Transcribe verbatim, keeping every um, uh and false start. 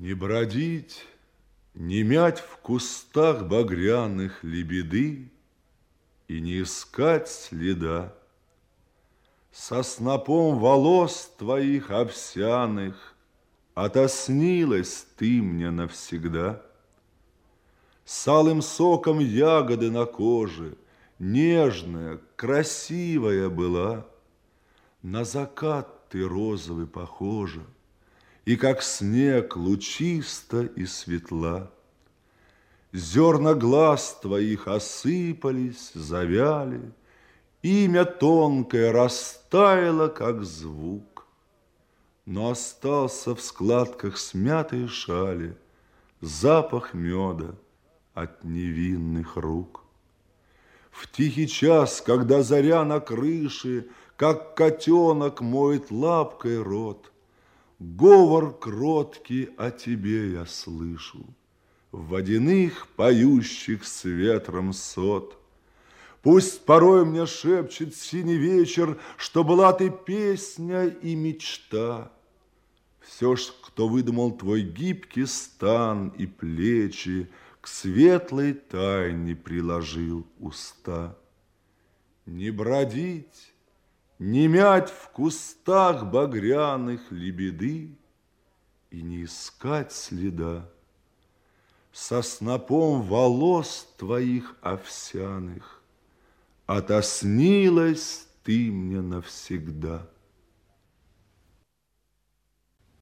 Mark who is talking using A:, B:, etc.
A: Не бродить, не мять в кустах багряных лебеды И не искать следа. Со снопом волос твоих овсяных Отоснилась ты мне навсегда. С алым соком ягоды на коже Нежная, красивая была. На закат ты розовый похожа, И как снег лучиста и светла. Зерна глаз твоих осыпались, завяли, Имя тонкое растаяло, как звук. Но остался в складках смятой шали Запах меда от невинных рук. В тихий час, когда заря на крыше, Как котенок моет лапкой рот, Говор кроткий о тебе я слышу В водяных, поющих с ветром сот. Пусть порой мне шепчет синий вечер, Что была ты песня и мечта. Все ж, кто выдумал твой гибкий стан и плечи, К светлой тайне приложил уста. Не бродить, не мять в кустах багряных лебеды И не искать следа. Со снопом волос твоих овсяных Отоснилась ты мне навсегда.